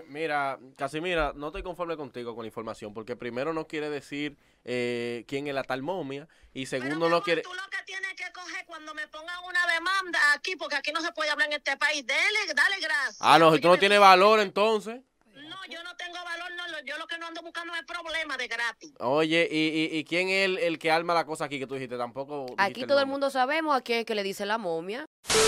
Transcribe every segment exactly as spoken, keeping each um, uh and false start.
Mira, Casimira, no estoy conforme contigo con la información, porque primero no quiere decir eh, quién es la tal momia, y segundo Pero, mi no amor, quiere... tú lo que tienes que coger cuando me pongan una demanda aquí, porque aquí no se puede hablar en este país, dale, dale gracias. Ah, no, si tú no tienes valor, entonces... No, yo no tengo valor, no, lo- yo lo que no ando buscando es problemas de gratis. Oye, ¿y, y, y quién es el, el que arma la cosa aquí que tú dijiste? Tampoco dijiste Aquí el todo el nombre. mundo sabemos a quién es que le dice la momia.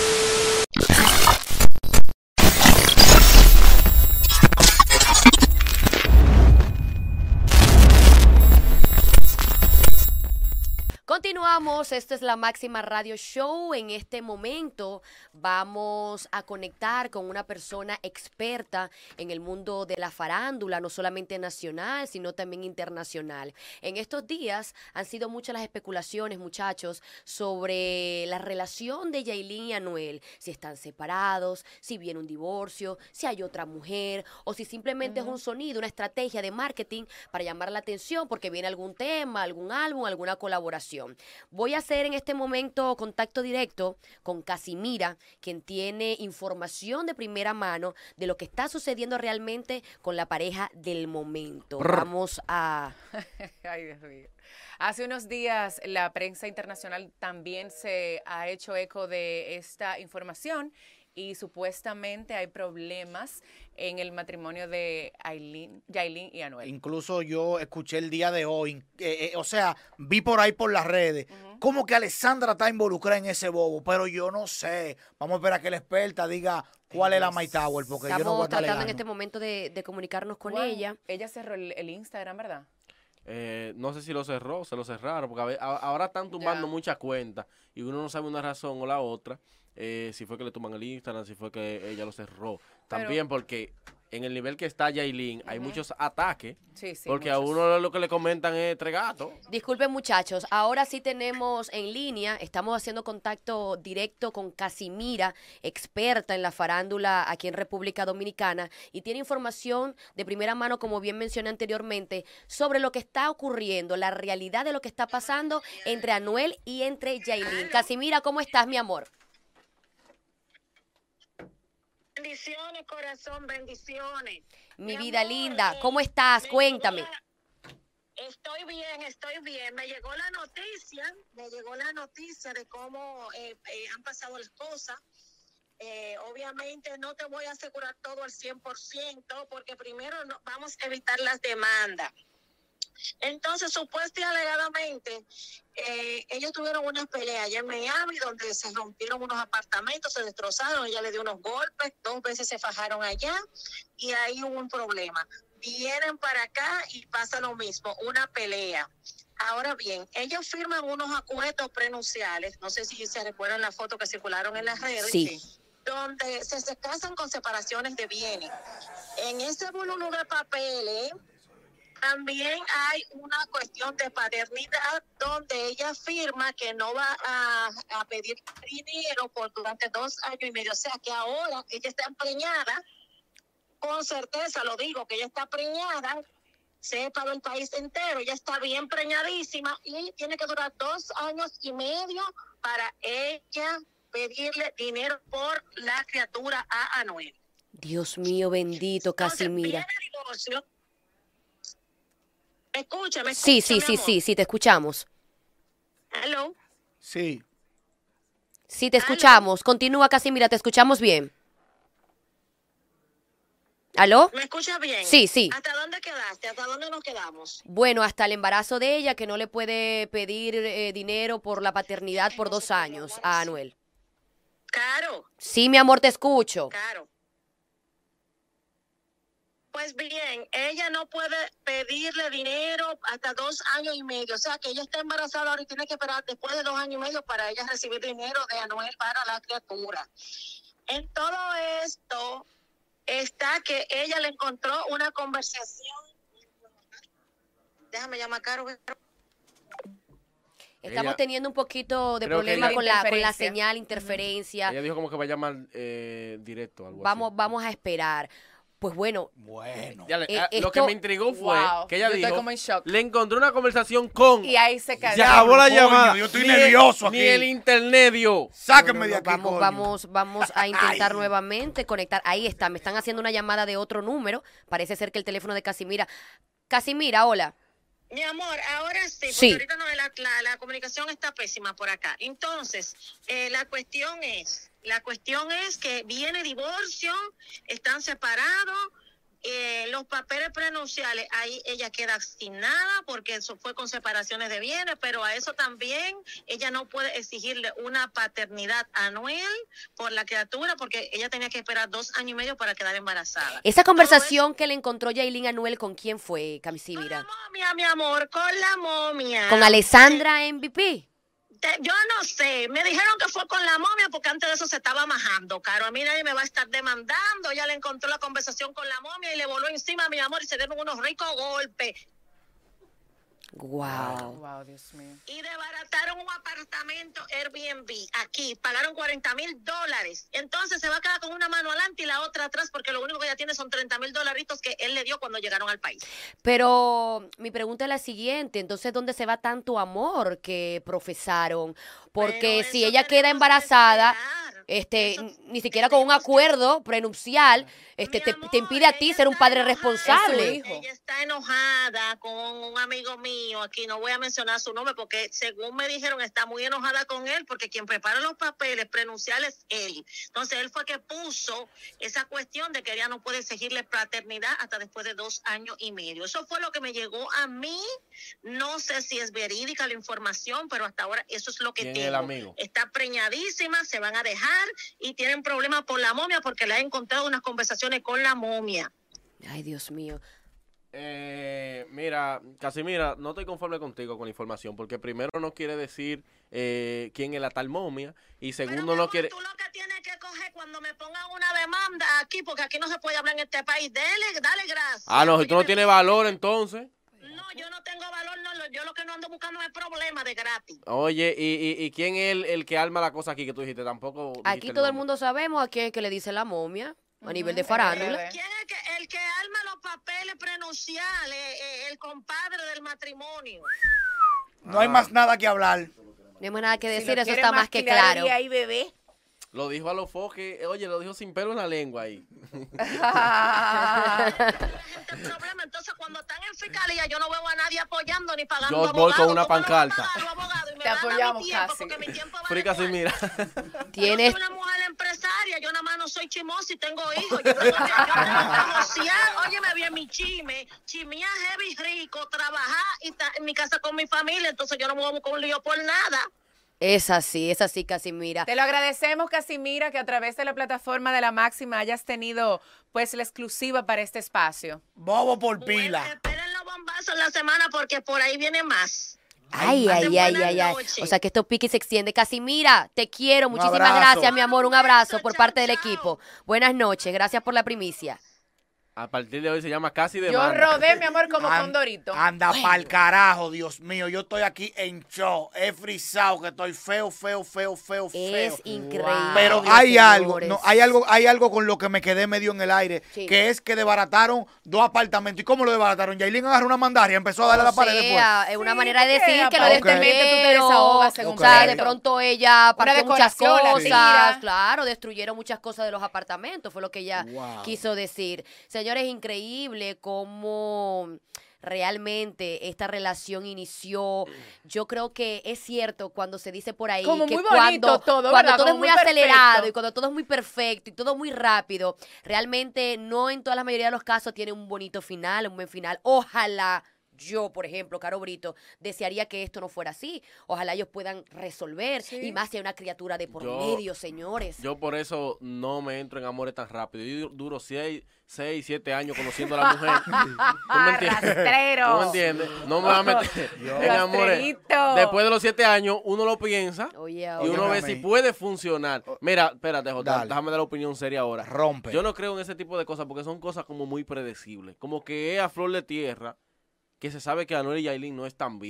Continuamos, esta es la Máxima Radio Show. En este momento vamos a conectar con una persona experta en el mundo de la farándula, no solamente nacional, sino también internacional. En estos días han sido muchas las especulaciones, muchachos, sobre la relación de Yailin y Anuel, si están separados, si viene un divorcio, si hay otra mujer, o si simplemente uh-huh. es un sonido, una estrategia de marketing para llamar la atención porque viene algún tema, algún álbum, alguna colaboración. Voy a hacer en este momento contacto directo con Casimira, quien tiene información de primera mano de lo que está sucediendo realmente con la pareja del momento. Vamos a... Ay, Dios mío. Hace unos días la prensa internacional también se ha hecho eco de esta información y supuestamente hay problemas en el matrimonio de Yailin, Yailin y Anuel. Incluso yo escuché el día de hoy, eh, eh, o sea, vi por ahí por las redes, uh-huh. como que Alessandra está involucrada en ese bobo, pero yo no sé. Vamos a esperar a que la experta diga cuál es la My Tower, porque Estamos yo no voy a estar tratando legando. en este momento de, de comunicarnos con wow. ella. Ella cerró el, el Instagram, ¿verdad? Eh, no sé si lo cerró, se lo cerraron, porque a ver, a, ahora están tumbando ya. muchas cuentas y uno no sabe una razón o la otra, eh, si fue que le tumban el Instagram, si fue que ella lo cerró. También Pero, porque en el nivel que está Yailin hay uh-huh. muchos ataques, sí, sí, porque muchos. a uno lo que le comentan es tregato. Disculpen muchachos, ahora sí tenemos en línea, estamos haciendo contacto directo con Casimira, experta en la farándula aquí en República Dominicana, y tiene información de primera mano, como bien mencioné anteriormente, sobre lo que está ocurriendo, la realidad de lo que está pasando entre Anuel y entre Yailin. Casimira, ¿cómo estás, mi amor? Bendiciones, corazón, bendiciones. Mi, Mi vida amor, linda, ¿cómo estás? Cuéntame. La... Estoy bien, estoy bien. Me llegó la noticia, me llegó la noticia de cómo eh, eh, han pasado las cosas. Eh, obviamente no te voy a asegurar todo al cien por ciento porque primero no, vamos a evitar las demandas. Entonces, supuestamente y alegadamente, eh, ellos tuvieron una pelea allá en Miami donde se rompieron unos apartamentos, se destrozaron, ella le dio unos golpes, dos veces se fajaron allá y ahí hubo un problema. Vienen para acá y pasa lo mismo, una pelea. Ahora bien, ellos firman unos acuerdos prenupciales, no sé si se recuerdan la foto que circularon en las redes, sí. donde se, se casan con separaciones de bienes. En ese volumen de papeles, también hay una cuestión de paternidad donde ella afirma que no va a, a pedir dinero por durante dos años y medio. O sea que ahora ella está preñada, con certeza lo digo, que ella está preñada, sepa del país entero, ella está bien preñadísima y tiene que durar dos años y medio para ella pedirle dinero por la criatura a Anuel. Dios mío bendito, Casimira. Entonces, viene el divorcio. Escúchame, escúchame, sí, sí, sí, amor. sí, sí, te escuchamos. ¿Aló? Sí. Sí, te escuchamos. ¿Aló? Continúa, Casimira, te escuchamos bien. ¿Aló? ¿Me escuchas bien? Sí, sí. ¿Hasta dónde quedaste? ¿Hasta dónde nos quedamos? Bueno, hasta el embarazo de ella, que no le puede pedir eh, dinero por la paternidad por dos años a Anuel. Caro. Sí, mi amor, te escucho. Caro. Pues bien, ella no puede pedirle dinero hasta dos años y medio. O sea, que ella está embarazada ahora y tiene que esperar después de dos años y medio para ella recibir dinero de Anuel para la criatura. En todo esto está que ella le encontró una conversación. Déjame llamar a Caro. Estamos ella, teniendo un poquito de problema ella, con, la, con la señal, interferencia. Ella dijo como que va a llamar eh, directo. Algo vamos, así. vamos a esperar. Pues bueno, Bueno. Ya le- Eh, ah, Lo que esto- me intrigó fue Wow, que ella yo estoy dijo, como en shock. le encontré una conversación con... Y ahí se cayó. Se acabó la Coño, llamada. yo estoy Ni nervioso el- Ni aquí. el internet dio. Sáquenme no, de no, aquí, vamos, coño. vamos, vamos a intentar Ay. nuevamente conectar. Ahí está, me están haciendo una llamada de otro número. Parece ser que el teléfono de Casimira. Casimira, hola. Mi amor, ahora sí, porque Sí. ahorita no, la, la, la comunicación está pésima por acá. Entonces, eh, la cuestión es, la cuestión es que viene divorcio, están separados, eh, los papeles prenupciales, ahí ella queda sin nada porque eso fue con separaciones de bienes, pero a eso también ella no puede exigirle una paternidad a Noel por la criatura porque ella tenía que esperar dos años y medio para quedar embarazada. Esa conversación que le encontró Yailin a Noel, ¿con quién fue, Con la Casimira? momia, mi amor, con la momia. ¿Con Alessandra M V P? Te- yo no sé, me dijeron que fue con la momia porque antes de eso se estaba majando, Caro. A mí nadie me va a estar demandando. Ella le encontró la conversación con la momia y le voló encima, mi amor, y se dieron unos ricos golpes. Wow. Wow, Dios mío. Y desbarataron un apartamento Airbnb aquí, pagaron cuarenta mil dólares. Entonces se va a quedar con una mano adelante y la otra atrás porque lo único que ella tiene son treinta mil dolaritos que él le dio cuando llegaron al país. Pero mi pregunta es la siguiente, entonces, ¿dónde se va tanto amor que profesaron? Porque Pero si eso ella queda tenemos que embarazada, esperar. este, Eso n- ni siquiera con un tenemos que- acuerdo prenupcial, este, Mi te, amor, te impide a ti ella ser un está padre enojada. responsable. hijo. Ella está enojada con un amigo mío, aquí no voy a mencionar su nombre porque según me dijeron está muy enojada con él porque quien prepara los papeles prenupciales es él. Entonces él fue que puso esa cuestión de que ella no puede exigirle paternidad hasta después de dos años y medio. Eso fue lo que me llegó a mí. No sé si es verídica la información, pero hasta ahora eso es lo que ¿Quién es tengo. el amigo? Está preñadísima, se van a dejar y tienen problemas por la momia porque le ha encontrado unas conversaciones con la momia. Ay, Dios mío. Eh, mira, Casimira, no estoy conforme contigo con la información, porque primero no quiere decir eh, quién es la tal momia, y Pero, segundo mi no amor, quiere... tú lo que tienes que coger cuando me pongan una demanda aquí, porque aquí no se puede hablar en este país, dale, dale gracias. Ah, no, si tú no Óyeme, tienes valor, entonces... No, yo no tengo valor, no, lo- yo lo que no ando buscando es problemas de gratis. Oye, ¿y, y, y quién es el, el que arma la cosa aquí que tú dijiste? Tampoco dijiste Aquí todo el nombre. mundo sabemos a quién es que le dice la momia a nivel de Ujú, farándula. R D. ¿Quién es el que, el que arma los papeles prenupciales? Eh, el compadre del matrimonio. No hay más nada que hablar. No hay más nada que Si decir, lo eso quiere está más que masticar claro. ahí, bebé. Lo dijo a los foques, oye, lo dijo sin pelo en la lengua ahí. La gente el problema, entonces cuando están en fiscalía yo no veo a nadie apoyando ni pagando Yo voy con abogados. una ¿Cómo no van a pancarta. pagar los abogados? Y me Te van a dar mi apoyamos, tiempo, casi. porque mi tiempo vale Free cuarto. Casimira. Tienes, Yo soy una mujer empresaria, yo nada más no soy chimosa y tengo hijos. Yo tengo que, yo tengo que negociar, óyeme bien, mi chime, chimía heavy rico, trabajar y estar en mi casa con mi familia, entonces yo no me voy a buscar un lío por nada. es así, es así, Casimira. Te lo agradecemos, Casimira, que a través de la plataforma de La Máxima hayas tenido pues la exclusiva para este espacio. Bobo por Bueno, pila. esperen los bombazos en la semana porque por ahí viene más. Ay, Pasen ay, ay, buenas ay, ay. noches. O sea que esto pique y se extiende. Casimira, te quiero. Un Muchísimas abrazo. gracias, mi amor. Un Un beso, abrazo por chao, parte del chao. equipo. Buenas noches. Gracias por la primicia. A partir de hoy se llama Casi de Yo rodé, mi amor, como An- condorito. Anda pa'l carajo, Dios mío. Yo estoy aquí en show. He frisado, que estoy feo, feo, feo, feo, feo. Es increíble. Pero Dios, hay algo, señores. no, hay algo, hay algo con lo que me quedé medio en el aire, Sí. que es que desbarataron dos apartamentos. ¿Y cómo lo desbarataron? Yailin agarró una mandaria y empezó a darle a la O pared después. sea, es una Sí, manera de porque decir que lo aparentemente tú te destruyeron. desahogas según O sea, de Pedro. pronto ella partió muchas decoración, la cosas. tira. Claro, destruyeron muchas cosas de los apartamentos, fue lo que ella Wow. quiso decir. Señores, increíble cómo realmente esta relación inició. Yo creo que es cierto cuando se dice por ahí Como que muy bonito cuando, todo, cuando ¿verdad? todo es Como muy muy acelerado perfecto. y cuando todo es muy perfecto y todo muy rápido, realmente no en toda la mayoría de los casos tiene un bonito final, un buen final. Ojalá yo, por ejemplo, Caro Brito, desearía que esto no fuera así. Ojalá ellos puedan resolver. Sí. Y más si hay una criatura de por Yo- medio, señores. Yo por eso no me entro en amores tan rápido. Yo duro seis, seis, siete años conociendo a la mujer. ¿Tú me entiendes? Rastrero. ¿Tú me entiendes? No me voy a meter en amores. Rastrerito. Después de los siete años, uno lo piensa Oye, y ahora. uno ve Óyeme a si mí. puede funcionar. Mira, espérate, Jota, Dale. déjame dar la opinión seria ahora. Rompe. Yo no creo en ese tipo de cosas porque son cosas como muy predecibles. Como que es a flor de tierra que se sabe que Anuel y Yailin no están bien.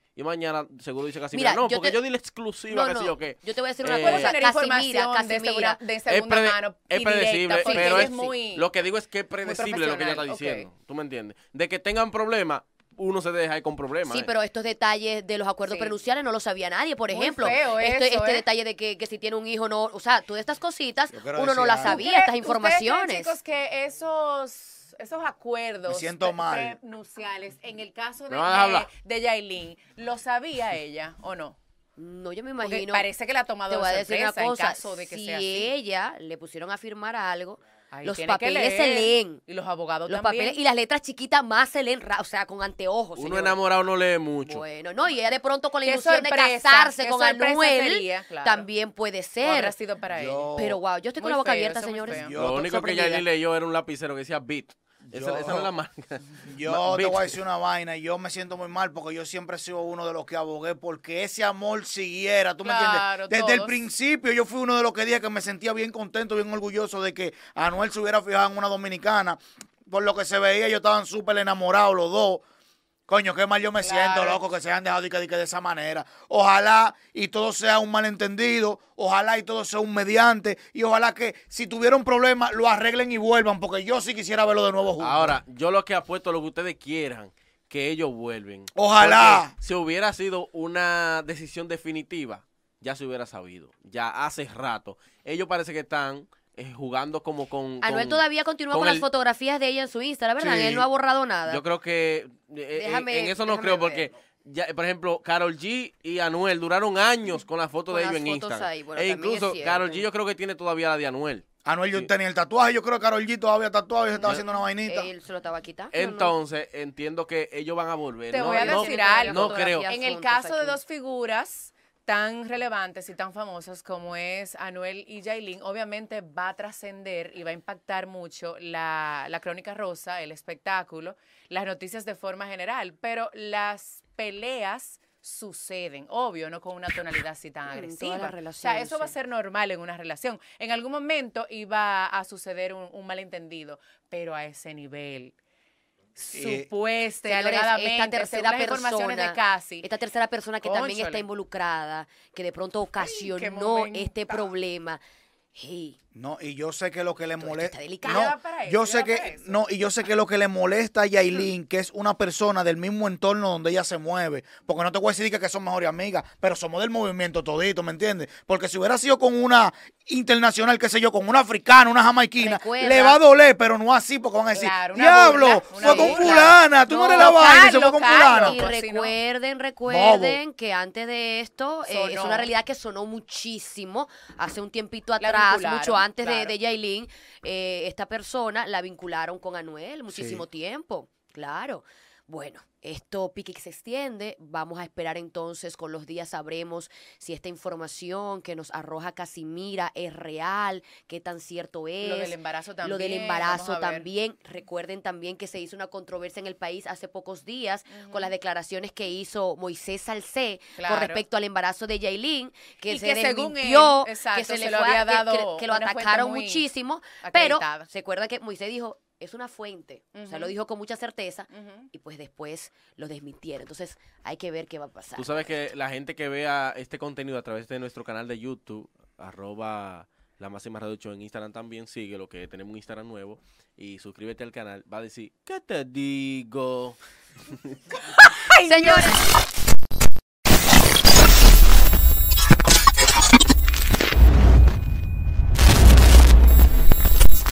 y mañana seguro dice Casimira, Mira, no, yo porque te- yo di la exclusiva, No, qué no, sé yo qué. yo te voy a decir una Eh, cosa, Puedo tener Casimira, información de, Casimira. segura, de segunda prede- mano es y predecible, directa, porque pero ella es, es muy... lo que digo es que es predecible lo que ella está profesional, diciendo. ok. ¿Tú me entiendes? De que tengan problemas, uno se deja ir con problemas. Sí, ¿eh? pero estos detalles de los acuerdos Sí. prenupciales no lo sabía nadie, por Muy ejemplo. feo este eso, este ¿eh? detalle de que, que si tiene un hijo no, o sea, todas estas cositas Yo quiero uno no decir las algo. sabía, ¿Ustedes- estas ustedes creen, informaciones. chicos, que esos, esos acuerdos Me siento mal. prenupciales, en el caso de, ¿Me vas a hablar? de, de Yailin, ¿lo sabía ella o no? No, yo me Porque imagino. parece que la ha tomado Te voy a de decir una sorpresa en cosa, caso de que si sea así. ella le pusieron a firmar algo, Ay, los tiene que papeles se leer. leen. Y los abogados Los también. papeles y las letras chiquitas más se leen, ra- o sea, con anteojos. Uno señores. enamorado no lee mucho. Bueno, no, y ella de pronto con la Qué ilusión de sorpresa, casarse qué con sorpresa Anuel, sería, claro. también puede O ser. habrá sido para ella. Yo- Pero wow, yo estoy con Muy la boca feo, abierta, eso es muy señores. feo. Yo Lo estoy único que sorprendida. Yailin leyó era un lapicero que decía Beat. Esa, Yo- esa no es la marca. Yo te Beat. voy a decir una vaina, y yo me siento muy mal porque yo siempre he sido uno de los que abogué porque ese amor siguiera, ¿tú Claro, me entiendes? Desde el todos. principio yo fui uno de los que dije que me sentía bien contento, bien orgulloso de que Anuel se hubiera fijado en una dominicana. Por lo que se veía, ellos estaban súper enamorados los dos. Coño, qué mal yo me Claro. siento, loco, que se hayan dejado de, que- de, que de esa manera. Ojalá y todo sea un malentendido, ojalá y todo sea un mediante, y ojalá que si tuvieron problemas lo arreglen y vuelvan, porque yo sí quisiera verlo de nuevo juntos. Ahora, yo lo que apuesto, lo que ustedes quieran, que ellos vuelven. Ojalá. Porque si hubiera sido una decisión definitiva, ya se hubiera sabido. Ya hace rato. Ellos parece que están eh, jugando como con... Anuel con- todavía continúa con, con las el- fotografías de ella en su Instagram, ¿verdad? Sí. Él no ha borrado nada. Yo creo que eh, Déjame- en, en eso no déjame creo ver. porque, ya, por ejemplo, Karol G y Anuel duraron años con las fotos Con de ellos las en fotos Instagram. ahí, bueno, e también es incluso cierto. Karol G yo creo que tiene todavía la de Anuel. Anuel yo Sí. tenía el tatuaje, yo creo que Karol G todavía tatuado y se estaba haciendo una vainita. Él se lo estaba quitando. Entonces, entiendo que ellos van a volver. Te no, voy a no- decir Tienen algo. No fotografías creo. En el juntos caso de aquí. dos figuras tan relevantes y tan famosas como es Anuel y Yailin, obviamente va a trascender y va a impactar mucho la, la Crónica Rosa, el espectáculo, las noticias de forma general, pero las peleas suceden, obvio, no con una tonalidad así tan En todas agresiva. las O sea, relaciones, eso va a sí. ser normal en una relación. En algún momento iba a suceder un, un malentendido, pero a ese nivel. Eh, Supuesta y Señores, alegadamente, esta según tercera las informaciones persona, de Casi. esta tercera persona que también está Cónchale. involucrada, que de pronto ocasionó momento. este problema. Hey, No, y yo sé que lo que le Todo esto molesta. está delicado. No, Ya va para eso, yo ya sé va que para eso. no, y yo sé que lo que le molesta a Yailin, que es una persona del mismo entorno donde ella se mueve, porque no te voy a decir que son mejores amigas, pero somos del movimiento todito, ¿me entiendes? Porque si hubiera sido con una internacional, qué sé yo, con una africana, una jamaiquina, Recuerda- le va a doler, pero no así, porque van a decir, Claro, una diablo, burla, una fue con burla. fulana, tú no, No, eres la vaina, se fue local, con local, fulana. y loco. si no- recuerden, recuerden que antes de esto eh, es Sonó. una realidad que sonó muchísimo hace un tiempito La atrás, vincularon, mucho antes de, claro. de Yailin. eh, esta persona la vincularon con Anuel muchísimo Sí. tiempo, claro. Bueno, esto pique que se extiende. Vamos a esperar entonces, con los días sabremos si esta información que nos arroja Casimira es real, qué tan cierto es. Lo del embarazo también. Lo del vamos embarazo a ver. también. Recuerden también que se hizo una controversia en el país hace pocos días con las declaraciones que hizo Moisés Salcé Claro. con respecto al embarazo de Yailin, que Y se que según desmintió, él, exacto, que se, se le lo fue a- había que- que- dado que lo una fuente atacaron muy muchísimo, pero acreditada. se acuerda que Moisés dijo, es una fuente, o sea, lo Ujú. dijo con mucha certeza, Ujú. y pues después lo desmintieron. Entonces hay que ver qué va a pasar. Tú sabes que la gente que vea este contenido a través de nuestro canal de YouTube, arroba la máxima radio show en Instagram también, sigue lo que tenemos un Instagram nuevo y suscríbete al canal, va a decir, ¿qué te digo? Señores.